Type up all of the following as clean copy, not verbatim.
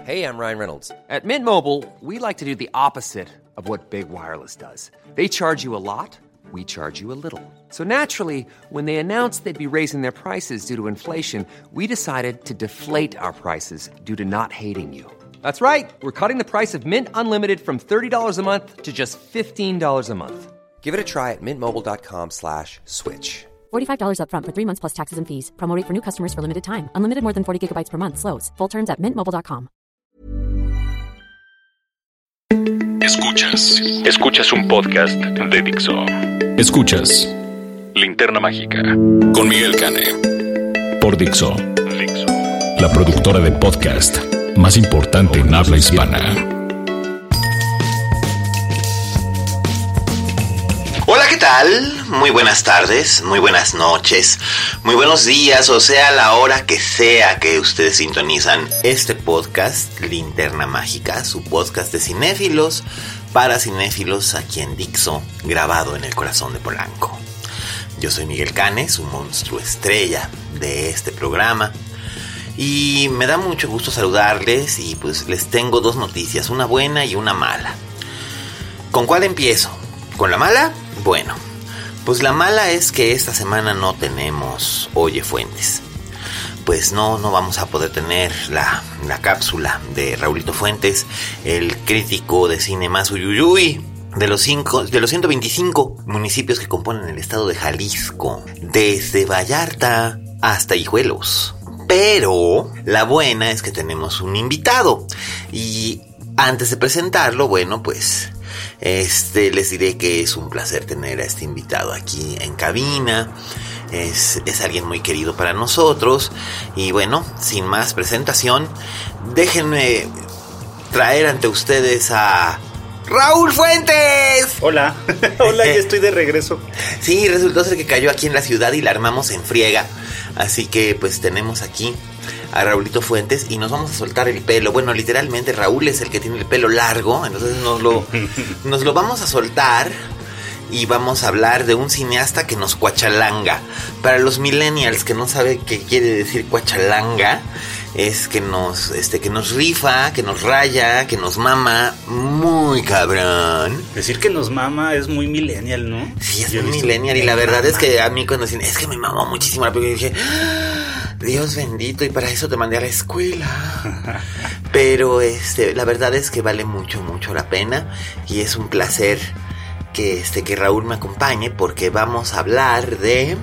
Hey, I'm Ryan Reynolds. At Mint Mobile, we like to do the opposite of what Big Wireless does. They charge you a lot, we charge you a little. So naturally, when they announced they'd be raising their prices due to inflation, we decided to deflate our prices due to not hating you. That's right. We're cutting the price of Mint Unlimited from $30 a month to just $15 a month. Give it a try at mintmobile.com/switch. $45 up front for 3 months plus taxes and fees. Promo rate for new customers for limited time. Unlimited more than 40 gigabytes per month. Slows full terms at mintmobile.com. Escuchas un podcast de Dixo. Escuchas Linterna Mágica con Miguel Cane por Dixo, la productora de podcast más importante en habla hispana. Hola, ¿qué tal? Muy buenas tardes, muy buenas noches, muy buenos días, o sea, la hora que sea que ustedes sintonizan este podcast, Linterna Mágica, su podcast de cinéfilos para cinéfilos aquí en Dixo, grabado en el corazón de Polanco. Yo soy Miguel Cane, su monstruo estrella de este programa, y me da mucho gusto saludarles y pues les tengo dos noticias, una buena y una mala. ¿Con cuál empiezo? ¿Con la mala? Bueno, pues la mala es que esta semana no tenemos Oye Fuentes. Pues no vamos a poder tener la cápsula de Raulito Fuentes, el crítico de cine más uyuyuy de los 125 municipios que componen el estado de Jalisco, desde Vallarta hasta Hijuelos. Pero la buena es que tenemos un invitado y antes de presentarlo, bueno, pues les diré que es un placer tener a este invitado aquí en cabina. Es alguien muy querido para nosotros. Y bueno, sin más presentación, déjenme traer ante ustedes a ¡Raúl Fuentes! Hola, hola, ya estoy de regreso. Sí, resultó ser que cayó aquí en la ciudad y la armamos en friega. Así que pues tenemos aquí a Raulito Fuentes y nos vamos a soltar el pelo. Bueno, literalmente Raúl es el que tiene el pelo largo, entonces nos lo vamos a soltar y vamos a hablar de un cineasta que nos cuachalanga. Para los millennials que no saben qué quiere decir cuachalanga, es que nos rifa, que nos raya, que nos mama muy cabrón. Decir que nos mama es muy millennial, ¿no? Sí, es muy millennial y la verdad es que a mí cuando dicen, es que me mamó muchísimo la película, dije, Dios bendito, y para eso te mandé a la escuela. Pero la verdad es que vale mucho, mucho la pena y es un placer que Raúl me acompañe porque vamos a hablar de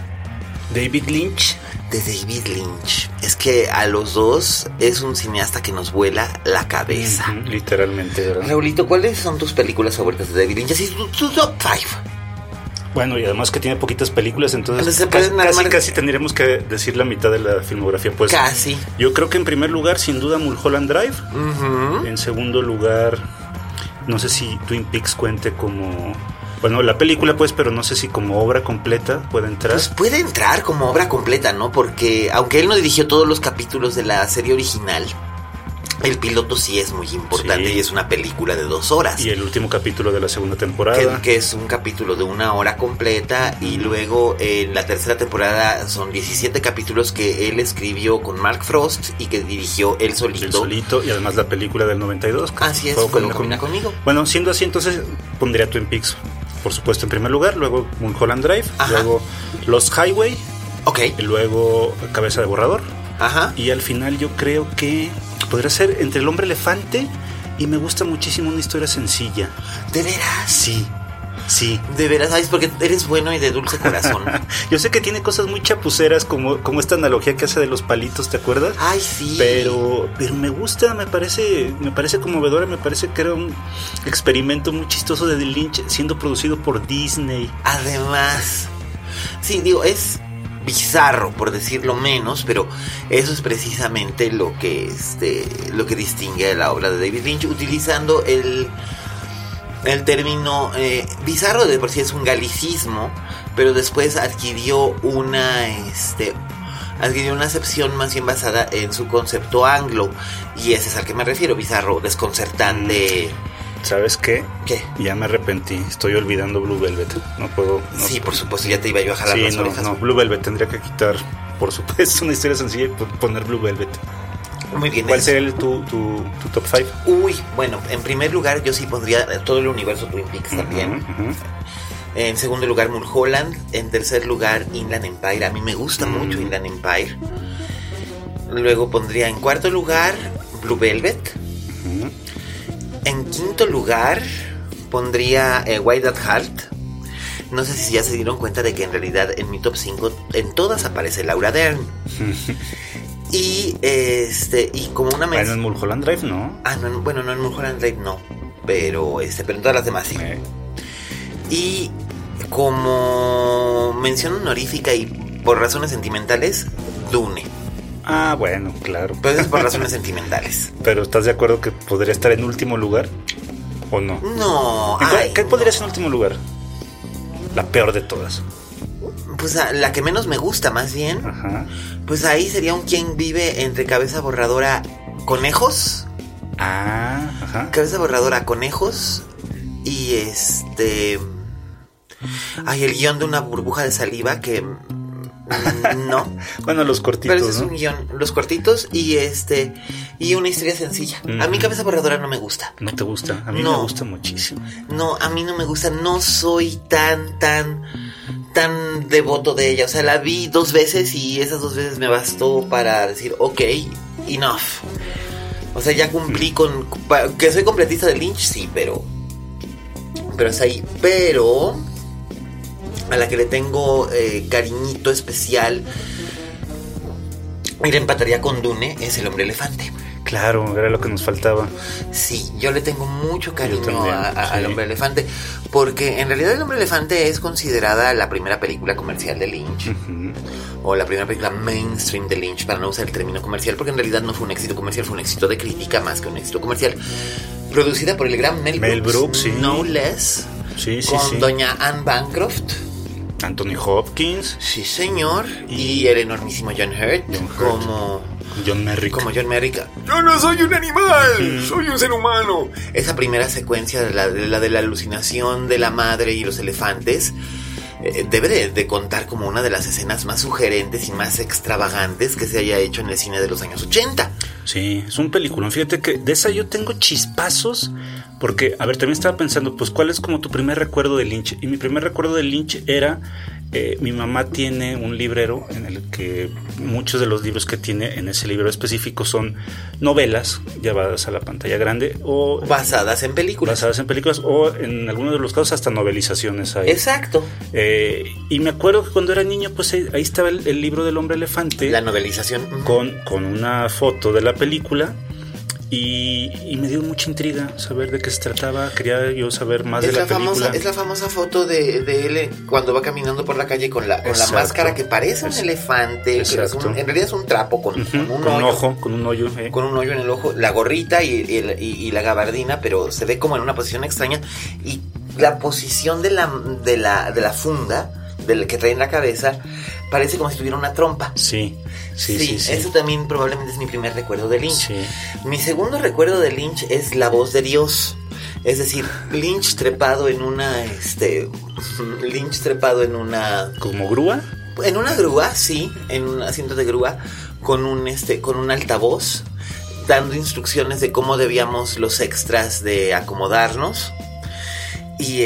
David Lynch. De David Lynch. Es que a los dos es un cineasta que nos vuela la cabeza. Literalmente, ¿verdad? Raulito, ¿cuáles son tus películas favoritas de David Lynch? Así tu top 5. Bueno, y además que tiene poquitas películas, entonces casi tendríamos que decir la mitad de la filmografía, pues. Casi. Yo creo que en primer lugar, sin duda, Mulholland Drive. En segundo lugar, no sé si Twin Peaks cuente como... Bueno, la película pues, pero no sé si como obra completa puede entrar. Pues puede entrar como obra completa, ¿no? Porque aunque él no dirigió todos los capítulos de la serie original, el piloto sí es muy importante, sí. Y es una película de 2 horas. Y el último capítulo de la segunda temporada. Que es un capítulo de 1 hora completa. Y luego en la tercera temporada son 17 capítulos que él escribió con Mark Frost y que dirigió él solito. Él solito, y además la película del 92. Así es, fue Combina Conmigo. Bueno, siendo así, entonces pondría Twin Peaks, por supuesto, en primer lugar. Luego Mulholland Drive. Ajá. Luego Lost Highway. Ok. Y luego Cabeza de Borrador. Ajá. Y al final yo creo que podría ser entre El Hombre Elefante y me gusta muchísimo Una Historia Sencilla. ¿De veras? Sí. De veras, ¿sabes? Porque eres bueno y de dulce corazón. Yo sé que tiene cosas muy chapuceras como esta analogía que hace de los palitos, ¿te acuerdas? Ay, sí. Pero me gusta, me parece conmovedora, me parece que era un experimento muy chistoso de Lynch siendo producido por Disney. Además, sí, digo, es bizarro, por decirlo menos, pero eso es precisamente lo que distingue a la obra de David Lynch, utilizando el término bizarro. De por sí es un galicismo, pero después adquirió una acepción más bien basada en su concepto anglo, y ese es al que me refiero, bizarro, desconcertante. ¿Sabes qué? ¿Qué? Ya me arrepentí, estoy olvidando Blue Velvet. No puedo. No, sí, por supuesto, ya te iba yo a jalar las orejas. No, Blue Velvet tendría que quitar, por supuesto, Una Historia Sencilla y poner Blue Velvet. Muy bien. ¿Cuál sería tu top 5? Uy, bueno, en primer lugar yo sí pondría todo el universo Twin Peaks también. En segundo lugar Mulholland. En tercer lugar Inland Empire. A mí me gusta mucho Inland Empire. Luego pondría en cuarto lugar Blue Velvet. En quinto lugar pondría Wild at Heart. No sé si ya se dieron cuenta de que en realidad en mi top 5 en todas aparece Laura Dern. Y como una mención. Bueno, en Mulholland Drive no. No, bueno, no en Mulholland Drive no. Pero en todas las demás sí. Y como mención honorífica y por razones sentimentales, Dune. Ah, bueno, claro. Pero es por razones sentimentales. Pero ¿estás de acuerdo que podría estar en último lugar? ¿O no? No. ¿Qué podría ser en último lugar? La peor de todas. Pues la que menos me gusta, más bien. Ajá. Pues ahí sería un quien vive entre cabeza borradora conejos. Ajá. Cabeza borradora conejos. Y el guión de una burbuja de saliva que... no. Bueno, los cortitos. Pero ese es un guión. Los cortitos y y una historia sencilla. A mí cabeza borradora no me gusta. ¿No te gusta? A mí me gusta muchísimo. No, a mí no me gusta. No soy tan devoto de ella. O sea, la vi 2 veces y esas 2 veces me bastó para decir, ok, enough. O sea, ya cumplí con... Que soy completista de Lynch, sí, pero es ahí. Pero a la que le tengo cariñito especial, mira, empataría con Dune, es El Hombre Elefante. Claro, era lo que nos faltaba. Sí, yo le tengo mucho cariño al Hombre Elefante, porque en realidad El Hombre Elefante es considerada la primera película comercial de Lynch, o la primera película mainstream de Lynch, para no usar el término comercial, porque en realidad no fue un éxito comercial, fue un éxito de crítica más que un éxito comercial. Producida por el gran Mel Brooks, sí. No less, con doña Anne Bancroft, Anthony Hopkins, sí señor, y el enormísimo John Hurt como John Merrick. Yo no soy un animal, soy un ser humano. Esa primera secuencia de la alucinación de la madre y los elefantes debe de contar como una de las escenas más sugerentes y más extravagantes que se haya hecho en el cine de los años 80. Sí, es un peliculón. Fíjate que de esa yo tengo chispazos, porque, a ver, también estaba pensando, pues, ¿cuál es como tu primer recuerdo de Lynch? Y mi primer recuerdo de Lynch era... mi mamá tiene un librero en el que muchos de los libros que tiene en ese libro específico son novelas llevadas a la pantalla grande o basadas en películas o en algunos de los casos hasta novelizaciones hay. Exacto. Y me acuerdo que cuando era niño, pues ahí estaba el libro del Hombre Elefante, la novelización con una foto de la película. Y me dio mucha intriga saber de qué se trataba. Quería yo saber más de la película. Es la famosa foto de él cuando va caminando por la calle con la máscara que parece un elefante. En realidad es un trapo con un hoyo. Con un hoyo en el ojo. La gorrita y la gabardina, pero se ve como en una posición extraña. Y la posición de la funda que trae en la cabeza parece como si tuviera una trompa. Sí. Eso también probablemente es mi primer recuerdo de Lynch. Sí. Mi segundo recuerdo de Lynch es La Voz de Dios. Es decir, Lynch trepado en una ¿como grúa? En una grúa, sí, en un asiento de grúa con un altavoz dando instrucciones de cómo debíamos los extras de acomodarnos. Y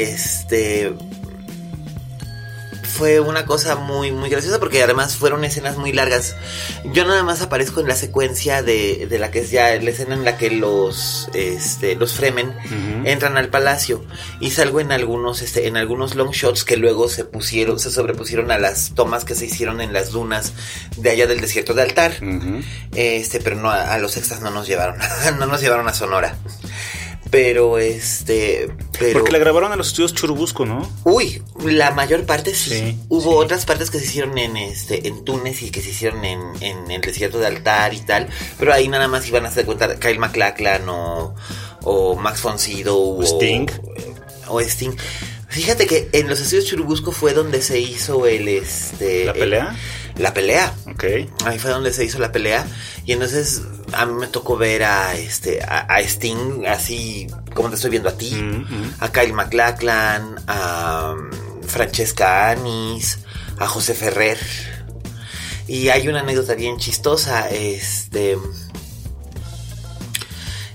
fue una cosa muy, muy graciosa porque además fueron escenas muy largas. Yo nada más aparezco en la secuencia de la que es ya la escena en la que los Fremen entran al palacio, y salgo en algunos long shots que luego se sobrepusieron a las tomas que se hicieron en las dunas de allá del desierto de Altar. Pero no, a los extras no nos llevaron a Sonora. Pero porque la grabaron en los estudios Churubusco, ¿no? Uy, la mayor parte sí. Hubo otras partes que se hicieron en Túnez y que se hicieron en el desierto de Altar y tal, pero ahí nada más iban a hacer cuenta Kyle MacLachlan o Max von Sydow o Sting. Fíjate que en los estudios Churubusco fue donde se hizo ¿la pelea? La pelea. Okay. Ahí fue donde se hizo la pelea. Y entonces a mí me tocó ver a Sting así como te estoy viendo a ti. A Kyle MacLachlan, a Francesca Annis, a José Ferrer. Y hay una anécdota bien chistosa.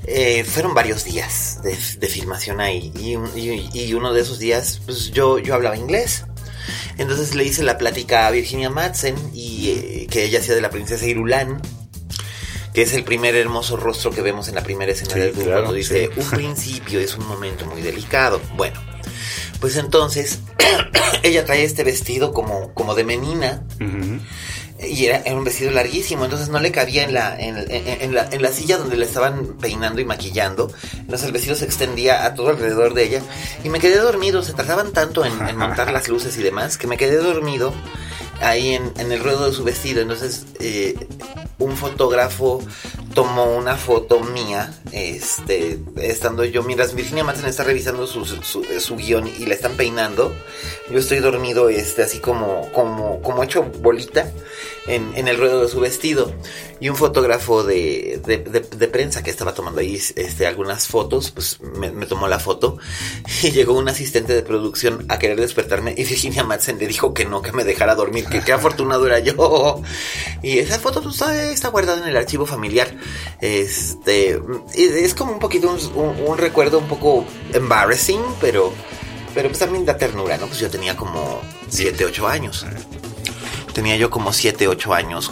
Fueron varios días de filmación ahí. Y uno de esos días, pues yo hablaba inglés. Entonces le hice la plática a Virginia Madsen, y que ella hacía de la princesa Irulan, que es el primer hermoso rostro que vemos en la primera escena del grupo, cuando dice, un principio es un momento muy delicado. Bueno, pues entonces ella trae este vestido como de menina. Uh-huh. Y era un vestido larguísimo, entonces no le cabía en la silla donde le estaban peinando y maquillando. Entonces el vestido se extendía a todo alrededor de ella. Y me quedé dormido, se tardaban tanto en montar las luces y demás, que me quedé dormido ahí en el ruedo de su vestido. Entonces un fotógrafo tomó una foto mía, estando yo, mientras Virginia Madsen está revisando su guión y la están peinando, yo estoy dormido, así como hecho bolita en el ruedo de su vestido. Y un fotógrafo de prensa que estaba tomando ahí algunas fotos, pues me tomó la foto, y llegó un asistente de producción a querer despertarme, y Virginia Madsen le dijo que no, que me dejara dormir, que qué afortunado era yo. Y esa foto pues, está guardada en el archivo familiar. Es como un poquito un recuerdo un poco embarrassing, pero pues también da ternura, ¿no? Pues yo tenía como 7, 8 años. Tenía yo como 7, 8 años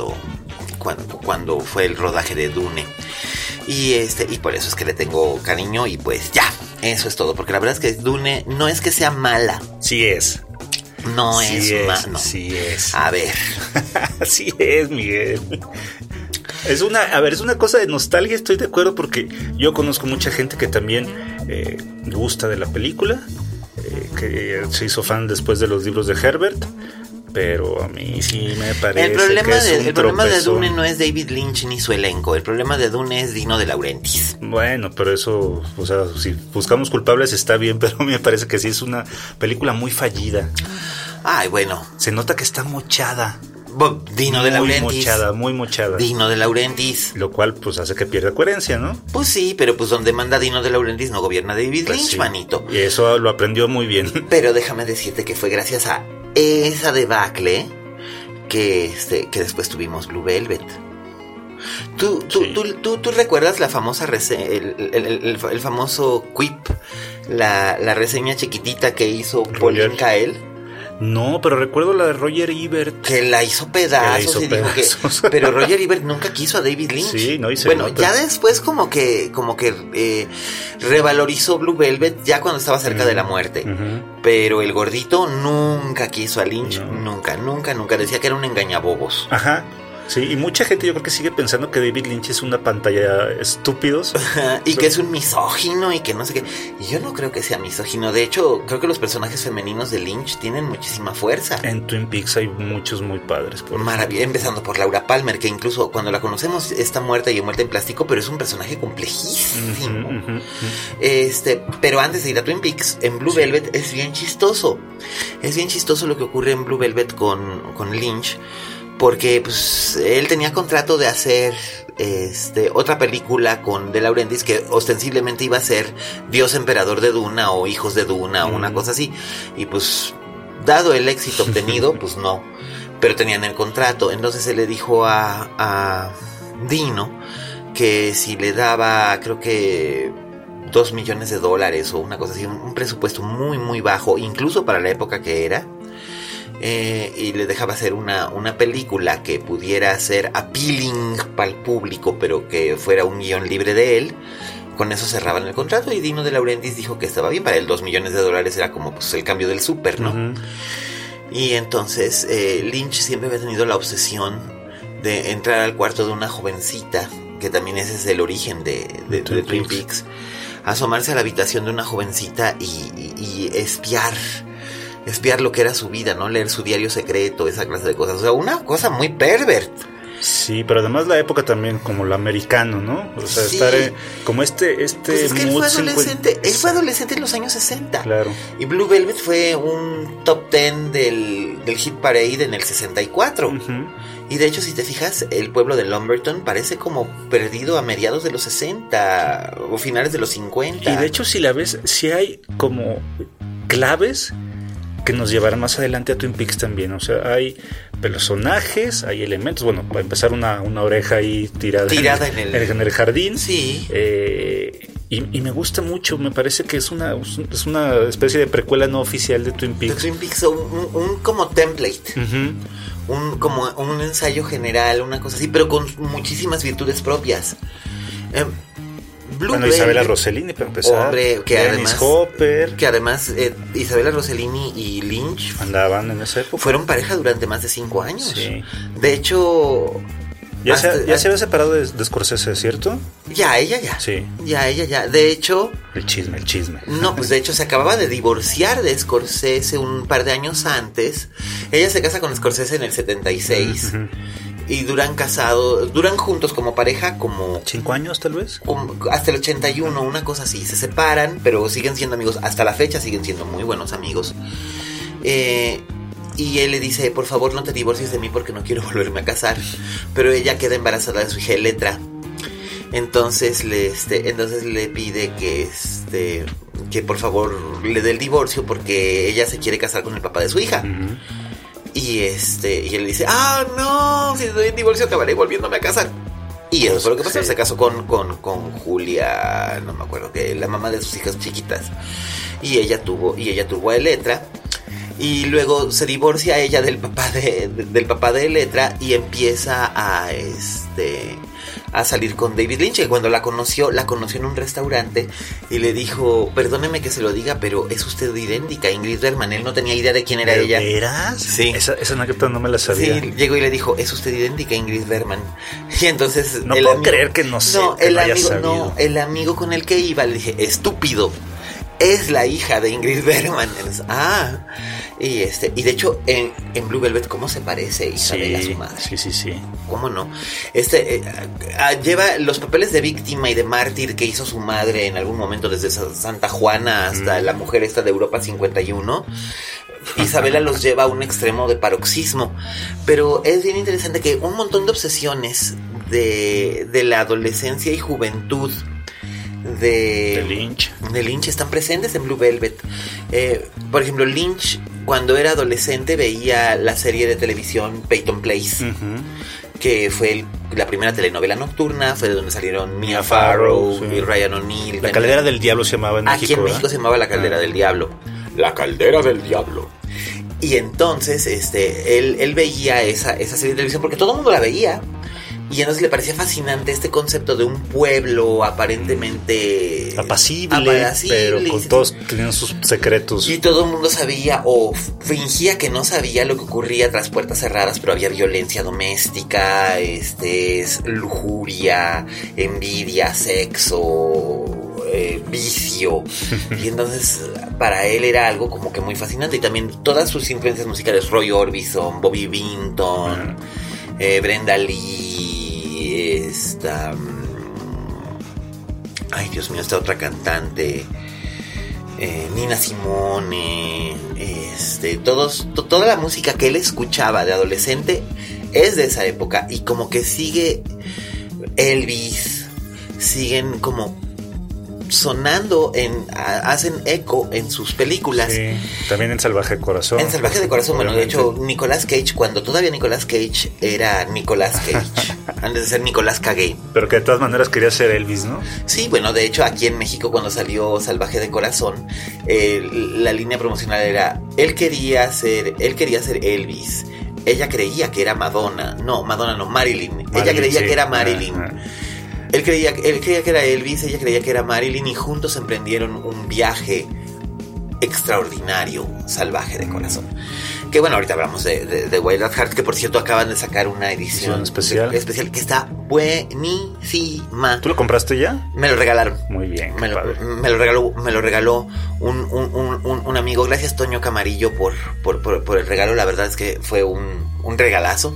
cuando fue el rodaje de Dune. Y por eso es que le tengo cariño, y pues ya, eso es todo. Porque la verdad es que Dune no es que sea mala. Sí es. No es mala. Sí es. A ver. Sí es, Miguel. Es una cosa de nostalgia, estoy de acuerdo, porque yo conozco mucha gente que también gusta de la película, que se hizo fan después de los libros de Herbert, pero a mí sí me parece el problema de Dune no es David Lynch ni su elenco, el problema de Dune es Dino De Laurentiis. Bueno, pero eso, o sea, si buscamos culpables está bien, pero a mí me parece que sí es una película muy fallida. Ay, bueno. Se nota que está mochada. Dino De Laurentiis. Muy mochada. Dino De Laurentiis. Lo cual pues hace que pierda coherencia, ¿no? Pues sí, pero pues donde manda Dino De Laurentiis no gobierna David Lynch, sí, manito. Y eso lo aprendió muy bien. Pero déjame decirte que fue gracias a esa debacle que después tuvimos Blue Velvet. ¿Tú recuerdas la famosa el famoso quip, la reseña chiquitita que hizo Pauline Kael? No, pero recuerdo la de Roger Ebert. Que la hizo pedazos. Dijo que... Pero Roger Ebert nunca quiso a David Lynch. Sí, no hice. Bueno, ya después como que revalorizó Blue Velvet ya cuando estaba cerca de la muerte. Uh-huh. Pero el gordito nunca quiso a Lynch. No. Nunca. Decía que era un engañabobos. Ajá. Sí, y mucha gente yo creo que sigue pensando que David Lynch es una pantalla estúpidos. Y que es un misógino y que no sé qué. Y yo no creo que sea misógino. De hecho, creo que los personajes femeninos de Lynch tienen muchísima fuerza. En Twin Peaks hay muchos muy padres. Maravilla, empezando por Laura Palmer, que incluso cuando la conocemos está muerta y muerta en plástico, pero es un personaje complejísimo. Pero antes de ir a Twin Peaks, en Blue Velvet es bien chistoso. Es bien chistoso lo que ocurre en Blue Velvet con Lynch. Porque pues él tenía contrato de hacer otra película con De Laurentiis que ostensiblemente iba a ser Dios Emperador de Duna o Hijos de Duna o una cosa así. Y pues dado el éxito obtenido, pues no. Pero tenían el contrato. Entonces él le dijo a Dino que si le daba, creo que $2 millones o una cosa así, un presupuesto muy muy bajo, incluso para la época que era. Y le dejaba hacer una película que pudiera ser appealing para el público, pero que fuera un guión libre de él. Con eso cerraban el contrato y Dino De Laurentiis dijo que estaba bien. Para él $2 millones era como pues, el cambio del súper, ¿no? Uh-huh. Y entonces Lynch siempre había tenido la obsesión de entrar al cuarto de una jovencita, que también ese es el origen de Twin Peaks. Asomarse a la habitación de una jovencita y espiar lo que era su vida, ¿no? Leer su diario secreto, esa clase de cosas. O sea, una cosa muy pervert. Sí, pero además la época también como lo americano, ¿no? O sea, sí. Estar como pues es que él fue adolescente. Él fue adolescente en los años 60. Claro. Y Blue Velvet fue un top 10 del Hit Parade en el 64. Uh-huh. Y de hecho, si te fijas, el pueblo de Lumberton parece como perdido a mediados de los 60 o finales de los 50. Y de hecho, si la ves, si hay como claves que nos llevarán más adelante a Twin Peaks también. O sea, hay personajes, hay elementos. Bueno, para empezar, una oreja ahí tirada en el jardín. Sí. Y me gusta mucho. Me parece que es una especie de precuela no oficial de Twin Peaks. De Twin Peaks, un como template. Como un ensayo general, una cosa así, pero con muchísimas virtudes propias. Bueno, Isabella Rossellini, para empezar. Hombre, Dennis Hopper. Que además Isabella Rossellini y Lynch andaban en esa época. Fueron pareja durante más de 5 años. Sí. De hecho... Ya se había separado de Scorsese, ¿cierto? Ya, ella ya. Sí. Ya, ella ya. De hecho... El chisme. No, pues de hecho se acababa de divorciar de Scorsese un par de años antes. Ella se casa con Scorsese en el 76. Y duran juntos como pareja como... 5 años tal vez. Hasta el 81, una cosa así. Se separan, pero siguen siendo amigos. Hasta la fecha siguen siendo muy buenos amigos. Y él le dice, por favor no te divorcies de mí porque no quiero volverme a casar. Pero ella queda embarazada de su hija Electra. Entonces le pide que por favor le dé el divorcio porque ella se quiere casar con el papá de su hija. Y él le dice, no, si le doy el divorcio acabaré volviéndome a casar. Y eso fue lo que pasó. Sí. Se casó con Julia, no me acuerdo, que la mamá de sus hijas chiquitas. Y ella tuvo a Electra. Y luego se divorcia ella del papá de Electra y empieza a salir con David Lynch, que cuando la conoció en un restaurante y le dijo, perdóneme que se lo diga, pero es usted idéntica a Ingrid Bergman. Él no tenía idea de quién era ella. ¿De veras? Sí. Esa anécdota no me la sabía. Sí, llegó y le dijo, es usted idéntica a Ingrid Bergman. Y entonces... No puedo creer que no sé, que no haya sabido. No, el amigo con el que iba le dije, estúpido, es la hija de Ingrid Bergman. Y de hecho en Blue Velvet, ¿cómo se parece Isabel a su madre? Sí. ¿Cómo no? Lleva los papeles de víctima y de mártir que hizo su madre en algún momento, desde Santa Juana hasta la mujer esta de Europa 51. Isabela los lleva a un extremo de paroxismo. Pero es bien interesante que un montón de obsesiones de la adolescencia y juventud de Lynch están presentes en Blue Velvet. Por ejemplo, Lynch cuando era adolescente veía la serie de televisión Peyton Place, que fue la primera telenovela nocturna, fue de donde salieron Mia Farrow y Ryan O'Neal. La Caldera del Diablo se llamaba en México. Aquí en México se llamaba La Caldera del Diablo. La Caldera del Diablo. Y entonces él veía esa serie de televisión porque todo el mundo la veía. Y entonces le parecía fascinante este concepto de un pueblo aparentemente apacible, pero con todos tenían sus secretos. Y todo el mundo sabía o fingía que no sabía lo que ocurría tras puertas cerradas, pero había violencia doméstica, lujuria, envidia, sexo, vicio. Y entonces para él era algo como que muy fascinante. Y también todas sus influencias musicales, Roy Orbison, Bobby Vinton, Brenda Lee, ay Dios mío, esta otra cantante, Nina Simone, toda la música que él escuchaba de adolescente es de esa época. Y como que sigue Elvis, siguen como sonando, hacen eco en sus películas. Sí, también en Salvaje de Corazón. En Salvaje de Corazón, bueno, de hecho, Nicolas Cage, cuando todavía Nicolas Cage era Nicolas Cage, antes de ser Nicolas Cage. Pero que de todas maneras quería ser Elvis, ¿no? Sí, bueno, de hecho, aquí en México, cuando salió Salvaje de Corazón, la línea promocional era, él quería ser Elvis. Ella creía que era Marilyn. Ella creía que era Marilyn. Él creía que era Elvis, ella creía que era Marilyn, y juntos emprendieron un viaje extraordinario, Salvaje de Corazón. Que bueno, ahorita hablamos de Wild at Heart, que por cierto acaban de sacar una edición especial que está buenísima. ¿Tú lo compraste ya? Me lo regalaron. Muy bien. Me lo regaló un amigo. Gracias, Toño Camarillo, por el regalo. La verdad es que fue un regalazo.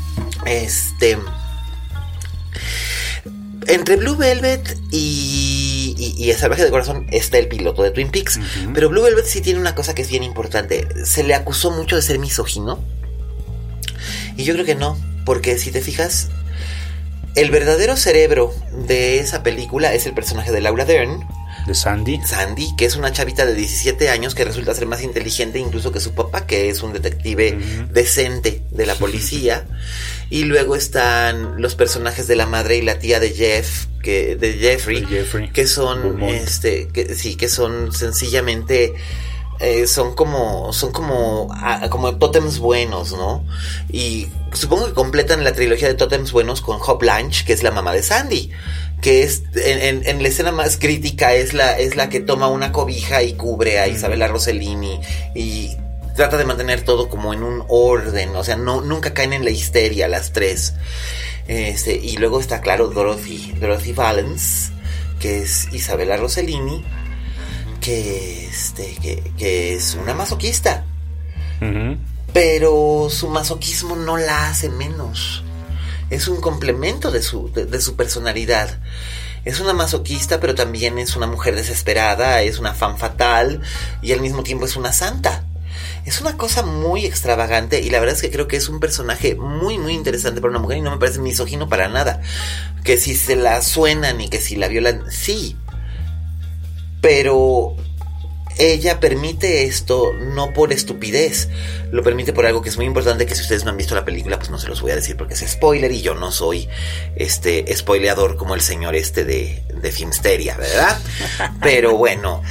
Entre Blue Velvet y Salvaje de Corazón está el piloto de Twin Peaks. Pero Blue Velvet sí tiene una cosa que es bien importante. Se le acusó mucho de ser misógino. Y yo creo que no. Porque si te fijas, el verdadero cerebro de esa película es el personaje de Laura Dern. De Sandy. Sandy, que es una chavita de 17 años que resulta ser más inteligente incluso que su papá, que es un detective decente de la policía. Y luego están los personajes de la madre y la tía de Jeffrey, que son que son sencillamente son como tótems buenos, ¿no? Y supongo que completan la trilogía de tótems buenos con Hope Blanche, que es la mamá de Sandy, que es en la escena más crítica es la que toma una cobija y cubre a Isabella Rossellini y trata de mantener todo como en un orden, o sea, nunca caen en la histeria las tres. Y luego está, claro, Dorothy Valance, que es Isabella Rossellini, que es una masoquista. Pero su masoquismo no la hace menos. Es un complemento de su personalidad. Es una masoquista, pero también es una mujer desesperada, es una femme fatale y al mismo tiempo es una santa. Es una cosa muy extravagante y la verdad es que creo que es un personaje muy, muy interesante para una mujer y no me parece misógino para nada. Que si se la suenan y que si la violan, sí. Pero ella permite esto no por estupidez, lo permite por algo que es muy importante, que si ustedes no han visto la película, pues no se los voy a decir porque es spoiler y yo no soy spoileador como el señor de Filmsteria, ¿verdad? Pero bueno,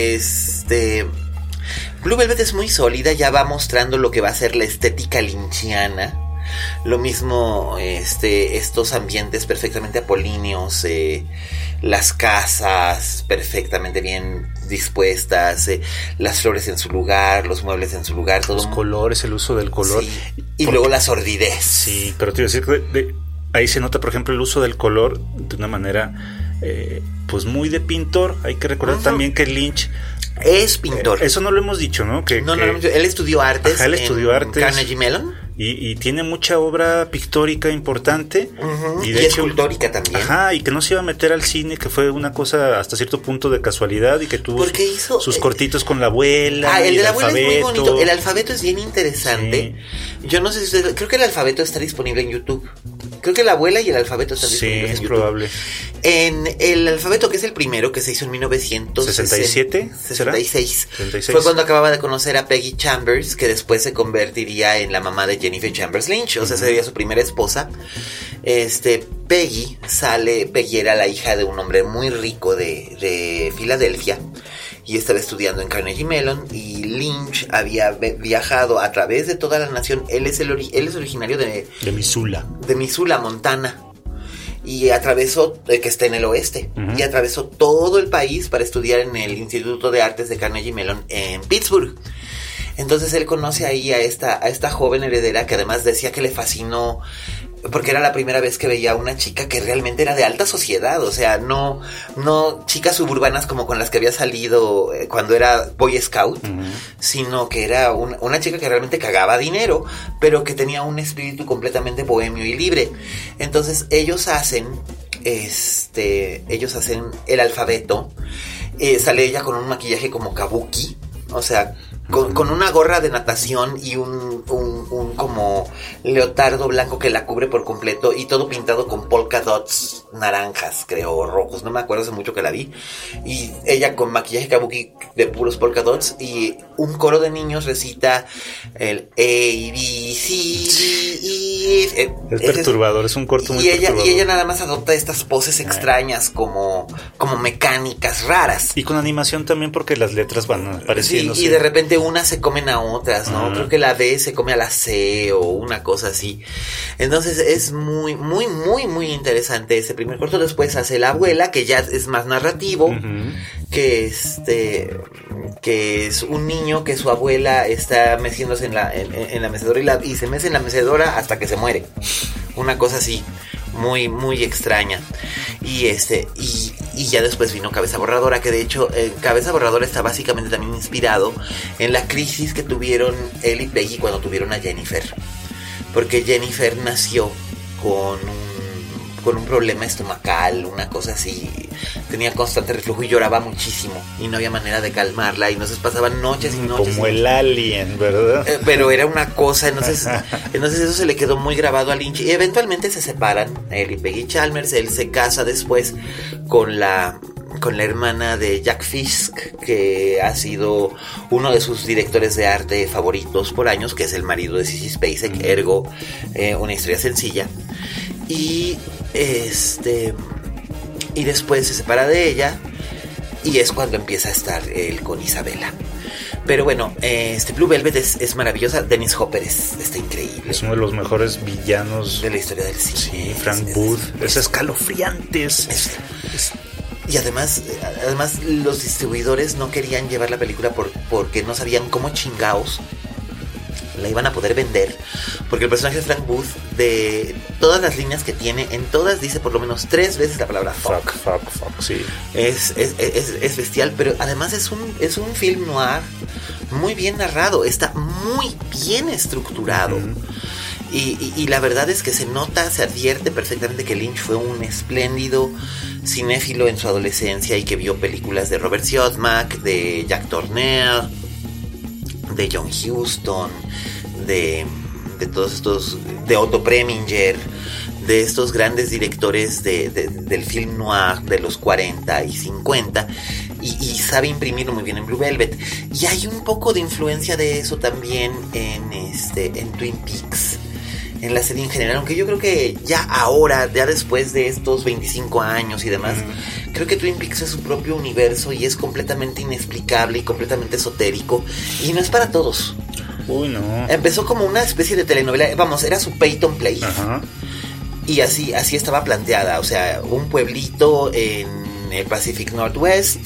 Blue Velvet es muy sólida, ya va mostrando lo que va a ser la estética lynchiana. Lo mismo, estos ambientes perfectamente apolíneos, las casas perfectamente bien dispuestas, las flores en su lugar, los muebles en su lugar, todo. Los colores, el uso del color. Sí. Y luego la sordidez. Sí, pero te iba a decir que ahí se nota, por ejemplo, el uso del color de una manera, pues muy de pintor. Hay que recordar también que Lynch es pintor. Eso no lo hemos dicho, ¿no? No, él estudió artes. Ajá, él estudió artes. Carnegie Mellon. Y tiene mucha obra pictórica importante. Y de hecho, escultórica también. Ajá, y que no se iba a meter al cine, que fue una cosa hasta cierto punto de casualidad y que tuvo sus cortitos con la abuela. El de la abuela es muy bonito. El alfabeto es bien interesante. Sí. Yo no sé si ustedes... Creo que el alfabeto está disponible en YouTube. Creo que la abuela y el alfabeto están disponibles en YouTube. Sí, es probable. En el alfabeto, que es el primero, que se hizo en 1967, 66. Fue cuando acababa de conocer a Peggy Chambers, que después se convertiría en la mamá de Jennifer Chambers Lynch, o sea, sería su primera esposa. Peggy era la hija de un hombre muy rico de Filadelfia y estaba estudiando en Carnegie Mellon, y Lynch había viajado a través de toda la nación. Él es originario de Missoula, Montana, y atravesó, que está en el oeste, y atravesó todo el país para estudiar en el Instituto de Artes de Carnegie Mellon en Pittsburgh. Entonces él conoce ahí a esta joven heredera, que además decía que le fascinó porque era la primera vez que veía a una chica que realmente era de alta sociedad, o sea, no chicas suburbanas como con las que había salido cuando era Boy Scout, sino que era una chica que realmente cagaba dinero, pero que tenía un espíritu completamente bohemio y libre. Entonces ellos hacen el alfabeto. Sale ella con un maquillaje como kabuki, o sea, con una gorra de natación y un como leotardo blanco que la cubre por completo, y todo pintado con polka dots naranjas, creo, o rojos, no me acuerdo, hace mucho que la vi, y ella con maquillaje kabuki de puros polka dots, y un coro de niños recita el A, B, C, D, E. Es perturbador, es un corto muy perturbador. Y ella nada más adopta estas poses extrañas como mecánicas raras. Y con animación también, porque las letras van apareciendo. Sí, y de repente unas se comen a otras, ¿no? Creo que la B se come a la C o una cosa así. Entonces es muy, muy, muy, muy interesante ese primer corto. Después hace La abuela, que ya es más narrativo, que es un niño que su abuela está meciéndose en la mecedora y se mece en la mecedora hasta que se muere. Una cosa así, muy, muy extraña. Y ya después vino Cabeza Borradora, que de hecho Cabeza Borradora está básicamente también inspirado en la crisis que tuvieron él y Peggy cuando tuvieron a Jennifer, porque Jennifer nació con un problema estomacal, una cosa así. Tenía constante reflujo y lloraba muchísimo y no había manera de calmarla, y entonces pasaban noches y noches. Como el alien, ¿verdad? Pero era una cosa, entonces eso se le quedó muy grabado a Lynch, y eventualmente se separan, él y Peggy Chalmers. Él se casa después con la hermana de Jack Fisk, que ha sido uno de sus directores de arte favoritos por años, que es el marido de Sissy Spacek, ergo Una historia sencilla. Y después se separa de ella, y es cuando empieza a estar él con Isabella. Pero bueno, Blue Velvet es maravillosa. Dennis Hopper está increíble. Es uno de los mejores villanos de la historia del cine. Sí, Frank Booth. Es escalofriante. Y además los distribuidores no querían llevar la película porque no sabían cómo chingaos la iban a poder vender, porque el personaje de Frank Booth, de todas las líneas que tiene, en todas dice por lo menos 3 veces la palabra fuck, sí. Es bestial, pero además es un film noir muy bien narrado, está muy bien estructurado. Y la verdad es que se nota, se advierte perfectamente que Lynch fue un espléndido cinéfilo en su adolescencia, y que vio películas de Robert Siodmak, de Jack Turner, de John Huston, de todos estos, de Otto Preminger, de estos grandes directores del film noir de los 40 y 50, y sabe imprimirlo muy bien en Blue Velvet. Y hay un poco de influencia de eso también en Twin Peaks, en la serie en general, aunque yo creo que ya después de estos 25 años y demás, creo que Twin Peaks es su propio universo y es completamente inexplicable y completamente esotérico, y no es para todos. Uy, no. Empezó como una especie de telenovela, era su Peyton Place. Ajá. Y así estaba planteada, o sea, un pueblito en el Pacific Northwest.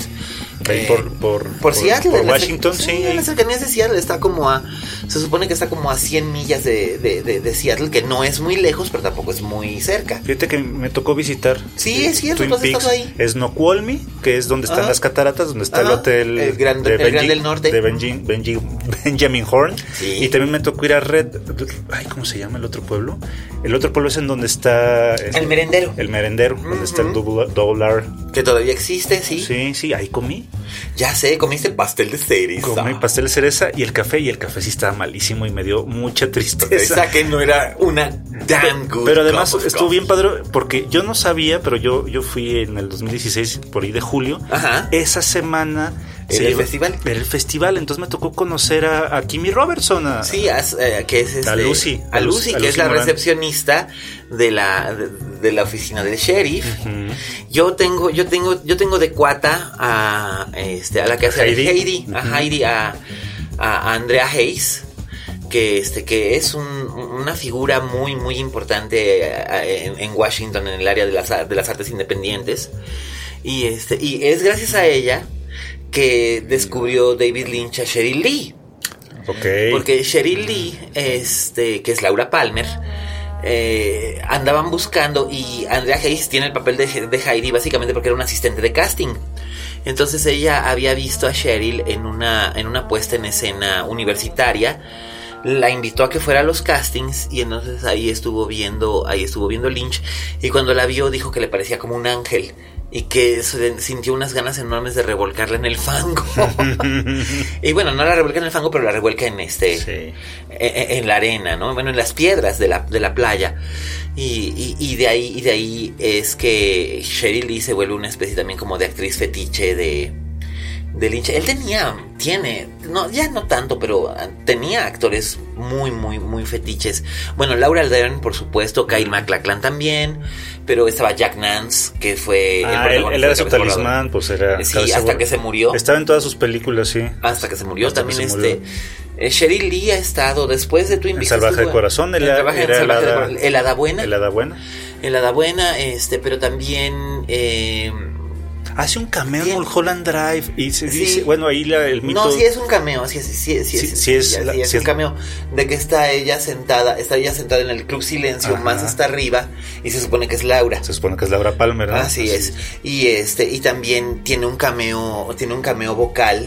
Por Seattle, por Washington, sí. En las cercanías de Seattle se supone que está como a 100 millas de Seattle, que no es muy lejos, pero tampoco es muy cerca. Fíjate que me tocó visitar. Sí, es cierto, Twin Peaks, ahí. Es Snoqualmie, que es donde están las cataratas, donde está el hotel el Gran del Norte de Benjamin Horne. Sí. Y también me tocó ir a ¿cómo se llama el otro pueblo? El otro pueblo es en donde está el Merendero. Donde está el Double R. Que todavía existe, sí. Sí, ahí comí. Ya sé, comiste pastel de cereza. Comí pastel de cereza y el café sí estaba malísimo y me dio mucha tristeza. Esa que no era una damn good. Pero además estuvo bien padre, porque yo no sabía, pero yo fui en el 2016, por ahí de julio. Ajá. Esa semana ¿Era el festival? Era el festival, entonces me tocó conocer a Kimmy Robertson. Sí, que es a Lucy. A Lucy, que es la recepcionista de la oficina del sheriff. Uh-huh. Yo tengo de cuata a la que hace Heidi. Uh-huh. A Heidi, a Andrea Hayes, que es una figura muy muy importante en Washington, en el área de las artes independientes, y es gracias a ella que descubrió David Lynch a Sheryl Lee. Okay. Porque Sheryl Lee, que es Laura Palmer, andaban buscando, y Andrea Hayes tiene el papel de Heidi básicamente porque era un asistente de casting. Entonces ella había visto a Sheryl en una puesta en escena universitaria, la invitó a que fuera a los castings, y entonces ahí estuvo viendo Lynch, y cuando la vio dijo que le parecía como un ángel, y que sintió unas ganas enormes de revolcarla en el fango. Y bueno, no la revuelca en el fango, pero la revuelca en la arena, ¿no? Bueno, en las piedras de la playa. Y de ahí es que Sheryl Lee se vuelve una especie también como de actriz fetiche de Lynch. Él ya no tanto, pero tenía actores muy, muy, muy fetiches. Bueno, Laura Dern, por supuesto, Kyle MacLachlan también, pero estaba Jack Nance, que fue él era su talismán, pues era... Sí, hasta que se murió. Estaba en todas sus películas, sí. Hasta que se murió. También Sheryl Lee ha estado después de Twin Peaks. En Salvaje de Corazón, El Hada Buena. El Hada Buena, pero también... hace un cameo en Mulholland Drive y se dice, bueno, ahí el mito... No, sí es un cameo, sí es un cameo de que está ella sentada en el Club Silencio. Ajá. Más hasta arriba, y se supone que es Laura. Se supone que es Laura Palmer, ¿no? Así es. Y también tiene un cameo vocal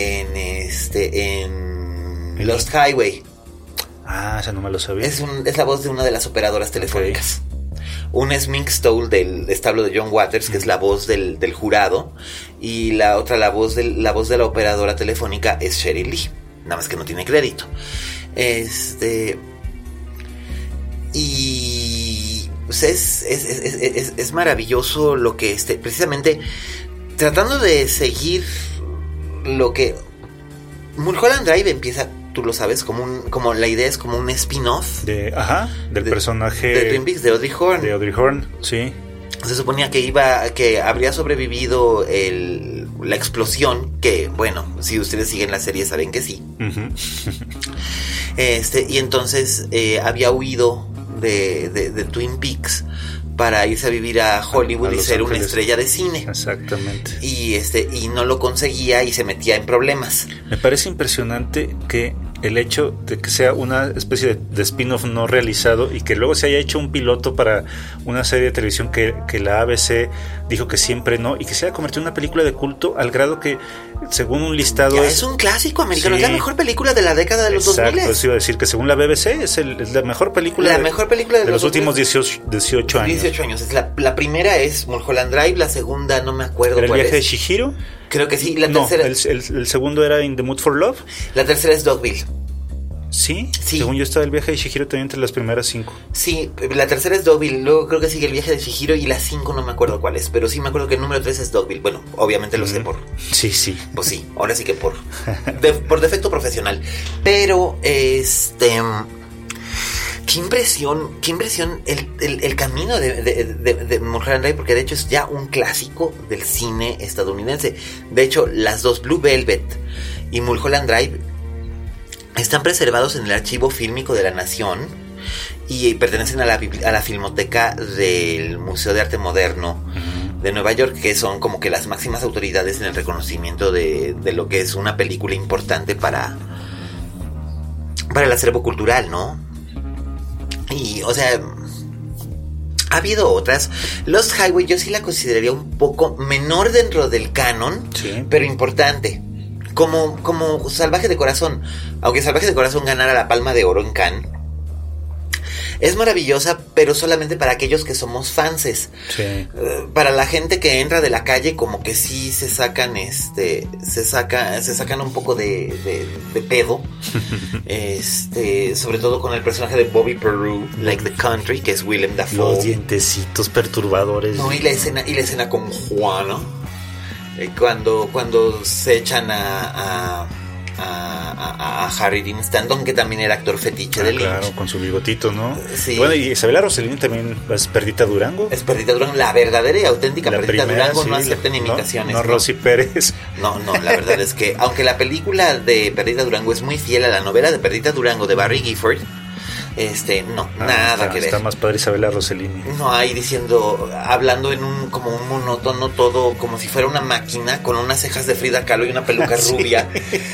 en Lost Highway. Ah, esa no me lo sabía. Es la voz de una de las operadoras telefónicas. Okay. Una es Mink Stole del establo de John Waters, que es la voz del jurado, y la otra, la voz de la operadora telefónica es Sheryl Lee, nada más que no tiene crédito. Y pues es maravilloso lo que precisamente tratando de seguir lo que Mulholland Drive empieza, tú lo sabes, como la idea es como un spin-off del personaje de Twin Peaks, de Audrey Horne. De Audrey Horne, sí. Se suponía que habría sobrevivido la explosión, que bueno, si ustedes siguen la serie saben que sí. Uh-huh. Y entonces había huido de Twin Peaks para irse a vivir a Hollywood y ser una estrella de cine. Exactamente. Y no lo conseguía y se metía en problemas. Me parece impresionante que el hecho de que sea una especie de spin-off no realizado y que luego se haya hecho un piloto para una serie de televisión que la ABC dijo que siempre no, y que se haya convertido en una película de culto al grado que, según un listado... Ya es un clásico americano, sí. Es la mejor película de la década de los 2000. Exacto, eso iba a decir que según la BBC es la mejor película, de los últimos 18 años. 18 años. La primera es Mulholland Drive, la segunda no me acuerdo cuál es. ¿El viaje de Chihiro? Creo que sí. La tercera... el segundo era In the Mood for Love. La tercera es Dogville. ¿Sí? Según yo estaba el viaje de Chihiro también entre las primeras 5. Sí, la tercera es Dogville, luego creo que sigue el viaje de Chihiro y la 5 no me acuerdo cuál es, pero sí me acuerdo que el número 3 es Dogville. Bueno, obviamente lo sé por... Sí. Pues sí, ahora sí que por defecto profesional. Pero, qué impresión el camino de Mulholland Drive, porque de hecho es ya un clásico del cine estadounidense. De hecho, las dos, Blue Velvet y Mulholland Drive, están preservados en el Archivo Fílmico de la Nación y pertenecen a la Filmoteca del Museo de Arte Moderno de Nueva York, que son como que las máximas autoridades en el reconocimiento de lo que es una película importante para el acervo cultural, ¿no? Y, o sea, ha habido otras. Lost Highway yo sí la consideraría un poco menor dentro del canon, sí, pero importante. Como Salvaje de Corazón. Aunque Salvaje de Corazón ganara la Palma de Oro en Cannes, es maravillosa, pero solamente para aquellos que somos fanses. Sí. Para la gente que entra de la calle, como que sí se sacan se sacan un poco de pedo. Sobre todo con el personaje de Bobby Peru, Like the Country, que es Willem Dafoe. Los dientecitos perturbadores. No, y la escena con Juana. Cuando se echan a Harry Dean Stanton, que también era actor fetiche de Lynch. Claro, con su bigotito, ¿no? Sí. Bueno, y Isabela Rossellini también es Perdita Durango. Es Perdita Durango, la verdadera y auténtica Perdita Durango, sí, no acepten imitaciones. No Rosy Pérez. No, la verdad es que, aunque la película de Perdita Durango es muy fiel a la novela de Perdita Durango de Barry Gifford, nada que ver. Está más padre Isabela Rossellini. No, ahí hablando como un monótono todo, como si fuera una máquina, con unas cejas de Frida Kahlo y una peluca rubia.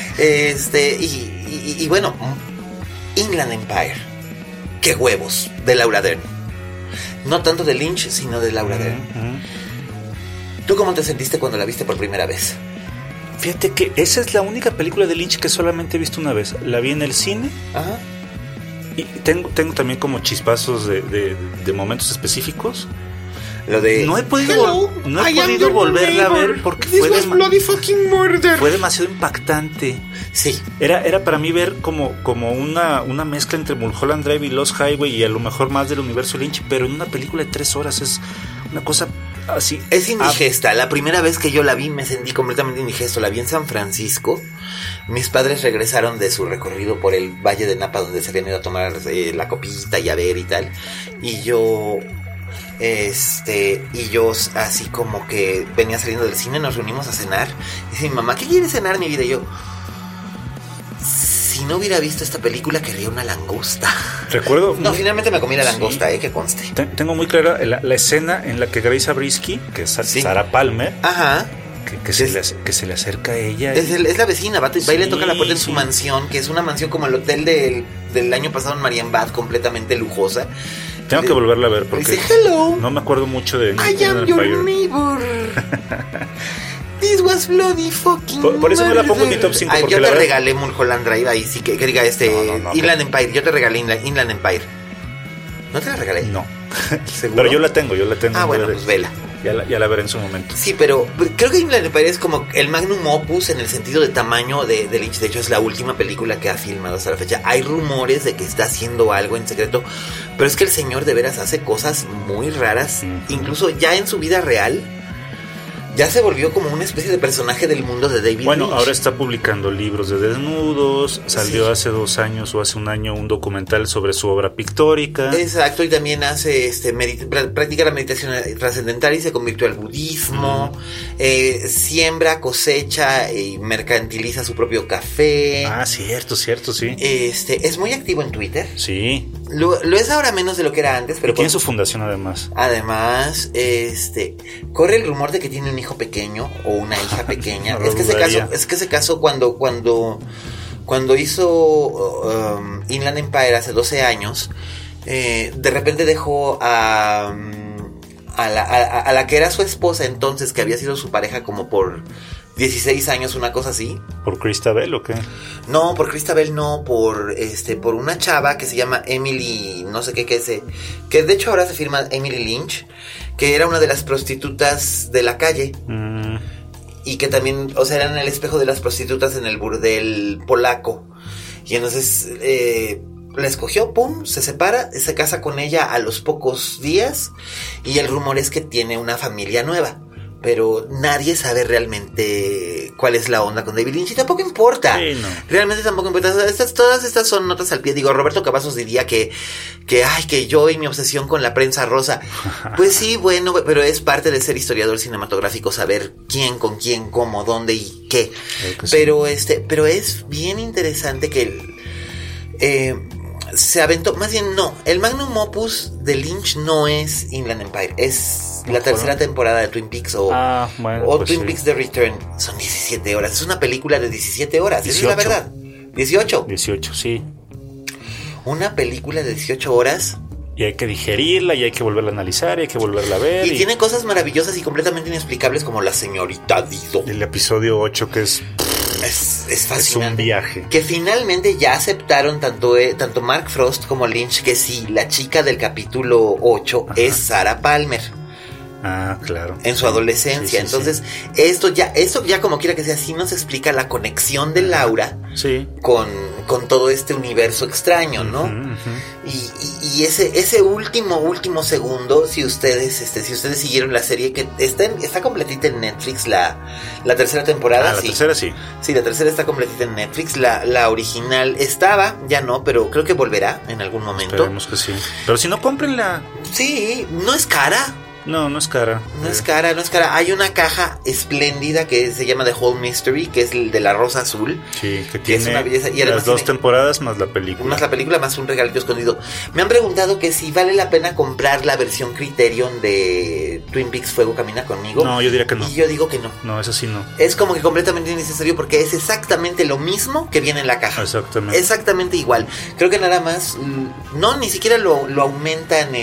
Y bueno, Inland Empire. Qué huevos, de Laura Dern. No tanto de Lynch, sino de Laura Dern. ¿Tú cómo te sentiste cuando la viste por primera vez? Fíjate que esa es la única película de Lynch que solamente he visto una vez. La vi en el cine. Ajá. Y tengo también como chispazos de momentos específicos. No he podido volverla a ver porque fue demasiado impactante. Sí. Era para mí ver como una mezcla entre Mulholland Drive y Lost Highway y a lo mejor más del universo Lynch, pero en una película de 3 horas. Es una cosa así. Es indigesta. La primera vez que yo la vi me sentí completamente indigesto. La vi en San Francisco. Mis padres regresaron de su recorrido por el Valle de Napa, donde se habían ido a tomar la copita y a ver y tal. Y yo así como que venía saliendo del cine, nos reunimos a cenar. Y dice mi mamá, ¿qué quieres cenar, mi vida? Y yo, si no hubiera visto esta película, querría una langosta. Recuerdo. No, finalmente me comí la langosta, sí. Que conste. Tengo muy clara la escena en la que Grace Zabriskie, que es Sarah Palmer, ajá, que se le acerca a ella. Es la vecina, va y le toca la puerta en su mansión, que es una mansión como el hotel del año pasado en Marienbad, completamente lujosa. Tengo que volverla a ver porque dice, hello, no me acuerdo mucho de I am your neighbor. This was bloody fucking por eso no la pongo en mi top 5. Yo te regalé Mulholland Drive, ahí sí que diga Inland Empire. Yo te regalé Inland Empire. ¿No te la regalé? No. Pero yo la tengo. Ah, bueno, pues vela. Ya la veré en su momento. Sí, pero creo que Inland Empire es como el magnum opus en el sentido de tamaño de Lynch. De hecho, es la última película que ha filmado hasta la fecha. Hay rumores de que está haciendo algo en secreto, pero es que el señor de veras hace cosas muy raras. Incluso ya en su vida real, ya se volvió como una especie de personaje del mundo de David Lynch. Ahora está publicando libros de desnudos. Salió hace 2 años o hace 1 año un documental sobre su obra pictórica. Exacto, y también hace practica la meditación trascendental y se convirtió al budismo. Siembra, cosecha y mercantiliza su propio café. Ah, cierto, sí. Es muy activo en Twitter. Sí. Lo es ahora menos de lo que era antes, pero tiene su fundación además. Además, corre el rumor de que tiene un hijo pequeño o una hija pequeña. No es que se casó cuando hizo Inland Empire hace 12 años. De repente dejó a la que era su esposa entonces, que había sido su pareja como por 16 años, una cosa así. ¿Por Christabel o qué? No, por Christabel no, por una chava que se llama Emily, no sé qué, que de hecho ahora se firma Emily Lynch, que era una de las prostitutas de la calle. Y que también, o sea, eran el espejo de las prostitutas en el burdel polaco. Y entonces la escogió, pum, se separa, se casa con ella a los pocos días. Y el rumor es que tiene una familia nueva. Pero nadie sabe realmente cuál es la onda con David Lynch. Y tampoco importa. Sí, no. Realmente tampoco importa. Todas estas son notas al pie. Digo, Roberto Cavazos diría que yo y mi obsesión con la prensa rosa. Pues sí, bueno, pero es parte de ser historiador cinematográfico, saber quién, con quién, cómo, dónde y qué. Pero pero es bien interesante que se aventó, más bien no, el magnum opus de Lynch no es Inland Empire, es la tercera temporada de Twin Peaks o Twin Peaks The Return. Son 17 horas, es una película de 17 horas, 18. Esa es la verdad. 18, sí. Una película de 18 horas. Y hay que digerirla, y hay que volverla a analizar, y hay que volverla a ver. Y tiene cosas maravillosas y completamente inexplicables, como la señorita Dido. El episodio 8 que es fascinante. Es un viaje. Que finalmente ya aceptaron tanto Mark Frost como Lynch que sí, la chica del capítulo 8 es Sarah Palmer. Ah, claro. En su adolescencia. Sí, Entonces, sí. Esto ya como quiera que sea, sí nos explica la conexión de Laura con todo este universo extraño, ¿no? Y ese último segundo, si ustedes siguieron la serie, que está completita en Netflix, la tercera temporada. La tercera sí. Sí, la tercera está completita en Netflix. La original estaba, ya no, pero creo que volverá en algún momento. Esperemos que sí. Pero si no, cómprenla. Sí, no es cara. No es cara. No es cara. Hay una caja espléndida que se llama The Whole Mystery, que es el de la rosa azul. Sí, que tiene es una belleza. Y las 2 temporadas más la película. Más la película, más un regalito escondido. Me han preguntado que si vale la pena comprar la versión Criterion de Twin Peaks Fuego Camina Conmigo. No, yo diría que no. Y yo digo que no. No, eso sí no. Es como que completamente innecesario porque es exactamente lo mismo que viene en la caja. Exactamente. Exactamente igual. Creo que nada más, no, ni siquiera lo aumentan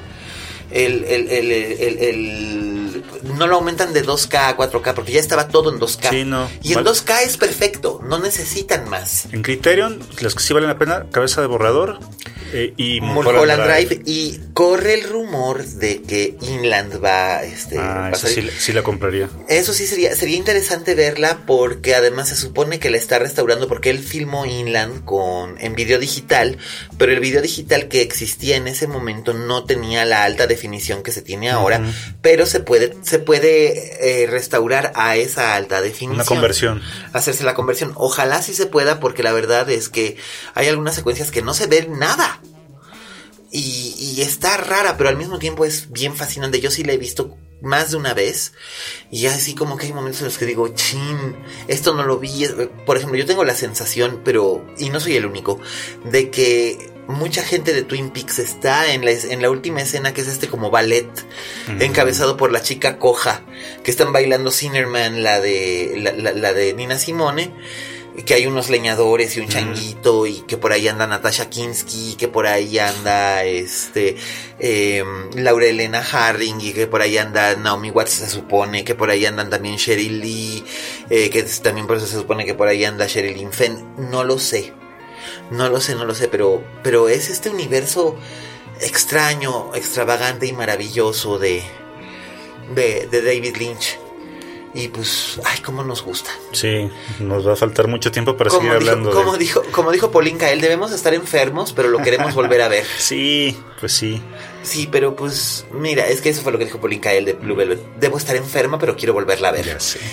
no lo aumentan de 2K a 4K porque ya estaba todo en 2K. Sí, no. Y en 2K es perfecto, no necesitan más. En Criterion, las que sí valen la pena, Cabeza de Borrador y Mulholland Drive. Y corre el rumor de que Inland va va a salir. Sí la compraría. Eso sí sería interesante verla porque además se supone que la está restaurando porque él filmó Inland en video digital, pero el video digital que existía en ese momento no tenía la alta definición que se tiene ahora, pero se puede restaurar a esa alta definición. Una conversión. Hacerse la conversión. Ojalá sí se pueda porque la verdad es que hay algunas secuencias que no se ven nada. Y está rara, pero al mismo tiempo es bien fascinante. Yo sí la he visto más de una vez y así como que hay momentos en los que digo, chin, esto no lo vi. Por ejemplo, yo tengo la sensación, y no soy el único, de que mucha gente de Twin Peaks está en la última escena, que es como ballet encabezado por la chica coja, que están bailando Sinnerman, la de Nina Simone, que hay unos leñadores y un changuito, y que por ahí anda Natasha Kinski, que por ahí anda Laura Elena Harring, y que por ahí anda Naomi Watts, se supone, que por ahí andan también Sheryl Lee, que también por eso se supone que por ahí anda Sherilyn Fenn. No lo sé, pero es este universo extraño, extravagante y maravilloso de David Lynch. Y pues, ay, cómo nos gusta. Sí, nos va a faltar mucho tiempo para seguir hablando. Como dijo Pauline Kael, debemos estar enfermos, pero lo queremos volver a ver. Sí, pues sí. Sí, pero pues, mira, es que eso fue lo que dijo Pauline Kael de Blue Velvet. Debo estar enferma, pero quiero volverla a ver. Ya sé.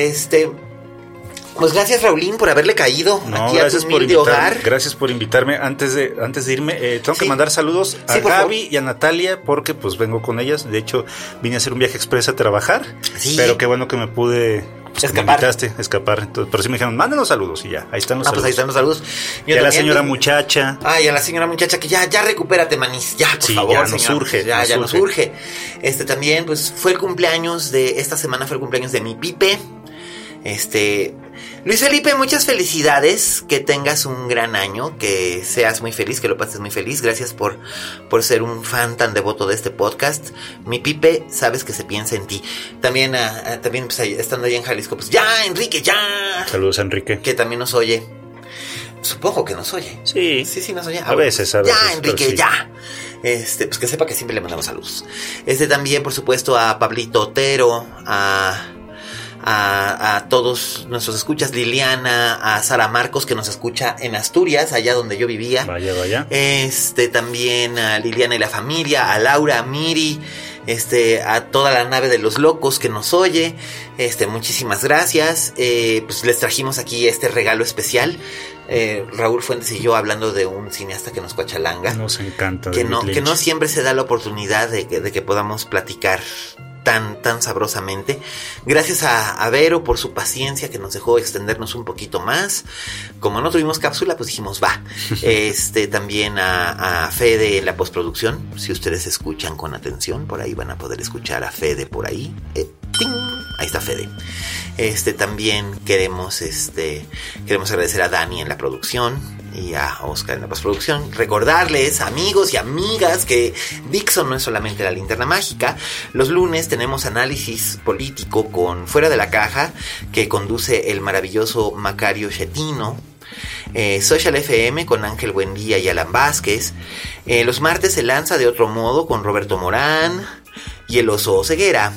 Pues gracias, Raulín, por haberle caído aquí a tu humilde hogar. Gracias por invitarme. Antes de irme, tengo que mandar saludos a Gaby y a Natalia, porque pues vengo con ellas. De hecho, vine a hacer un viaje express a trabajar. Sí. Pero qué bueno que me pude escapar. Entonces, pero sí me dijeron, mándenos saludos y ya, ahí están los saludos. Pues ahí están los saludos. Y a la señora muchacha. Ay, a la señora muchacha, que ya recupérate, manís. Ya, por favor, ya nos urge. Ya nos urge. También, pues, esta semana fue el cumpleaños de mi Pipe. Luis Felipe, muchas felicidades, que tengas un gran año, que seas muy feliz, que lo pases muy feliz. Gracias por ser un fan tan devoto de este podcast. Mi Pipe, sabes que se piensa en ti. También pues, estando allá en Jalisco, pues ya, Enrique, ya. Saludos a Enrique, que también nos oye. Supongo que nos oye. Sí nos oye. A veces. Ya, Enrique, sí. Ya. Pues que sepa que siempre le mandamos saludos. También, por supuesto, a Pablito Otero, a todos nuestros escuchas, Liliana, a Sara Marcos, que nos escucha en Asturias, allá donde yo vivía. Vaya. También a Liliana y la familia, a Laura, a Miri, a toda la nave de los locos que nos oye. Muchísimas gracias. Pues les trajimos aquí este regalo especial. Raúl Fuentes y yo hablando de un cineasta que nos cuachalanga. Nos encanta. Que no siempre se da la oportunidad de que podamos platicar tan sabrosamente. Gracias a Vero por su paciencia, que nos dejó extendernos un poquito más. Como no tuvimos cápsula, pues dijimos va. También a Fede en la postproducción. Si ustedes escuchan con atención, por ahí van a poder escuchar a Fede por ahí. ¡Ting! Ahí está Fede. También queremos agradecer a Dani en la producción y a Oscar en la postproducción. Recordarles, amigos y amigas, que Dixo no es solamente la linterna mágica. Los lunes tenemos análisis político con Fuera de la Caja, que conduce el maravilloso Macario Schettino. Social FM con Ángel Buendía y Alan Vázquez. Los martes se lanza De Otro Modo con Roberto Morán y el Oso Ceguera.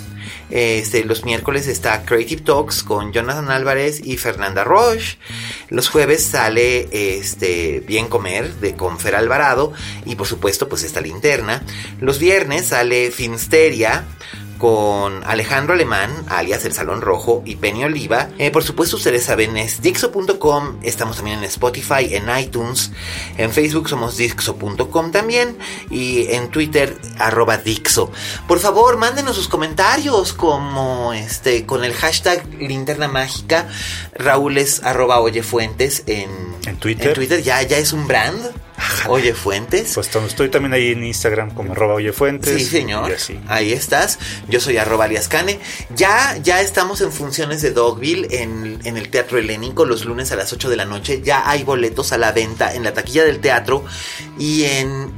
Los miércoles está Creative Talks con Jonathan Álvarez y Fernanda Roche. Los jueves sale Bien Comer con Fer Alvarado. Y por supuesto pues esta linterna. Los viernes sale Finsteria con Alejandro Alemán, alias El Salón Rojo, y Penny Oliva. Por supuesto, ustedes saben, es Dixo.com. Estamos también en Spotify, en iTunes. En Facebook somos Dixo.com también. Y en Twitter, @Dixo. Por favor, mándenos sus comentarios como con el hashtag Linterna Mágica. Raúl es @Oyefuentes en Twitter. En Twitter ya es un brand. Oye Fuentes. Pues estoy también ahí en Instagram como @Oyefuentes. Sí, señor. Ahí estás. Yo soy @aliascane. Ya estamos en funciones de Dogville en el Teatro Helénico los lunes a las 8 de la noche. Ya hay boletos a la venta en la taquilla del teatro y en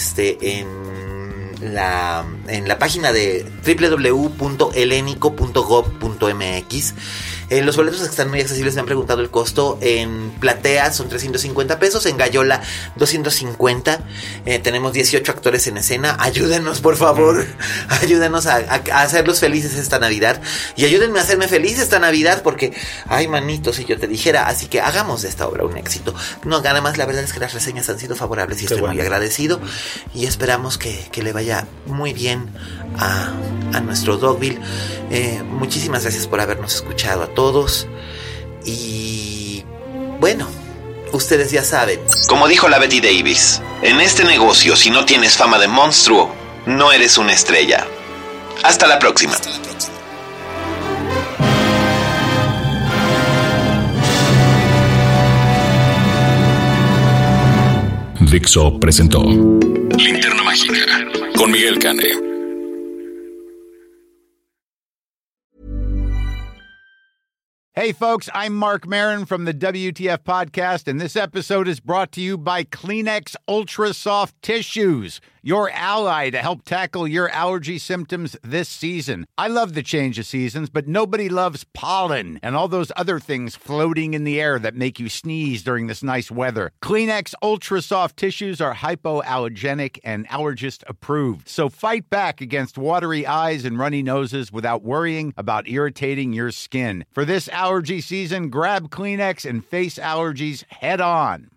la página de www.helenico.gov.mx. Los boletos están muy accesibles, me han preguntado el costo. En platea son 350 pesos, en Gallola 250. Tenemos 18 actores en escena. Ayúdenos, por favor. Ayúdenos a hacerlos felices esta Navidad. Y ayúdenme a hacerme feliz esta Navidad, porque, ay, manito, si yo te dijera. Así que hagamos de esta obra un éxito. No, nada más, la verdad es que las reseñas han sido favorables y estoy muy agradecido. Y esperamos que le vaya muy bien a nuestro Dogville. Muchísimas gracias por habernos escuchado a todos. Y bueno, ustedes ya saben. Como dijo la Betty Davis, en este negocio, si no tienes fama de monstruo, no eres una estrella. Hasta la próxima. Dixo presentó Linterna Mágica con Miguel Cane. Hey folks, I'm Mark Maron from the WTF Podcast, and this episode is brought to you by Kleenex Ultra Soft Tissues, your ally to help tackle your allergy symptoms this season. I love the change of seasons, but nobody loves pollen and all those other things floating in the air that make you sneeze during this nice weather. Kleenex Ultra Soft Tissues are hypoallergenic and allergist approved, so fight back against watery eyes and runny noses without worrying about irritating your skin. For this allergy season, grab Kleenex and face allergies head on.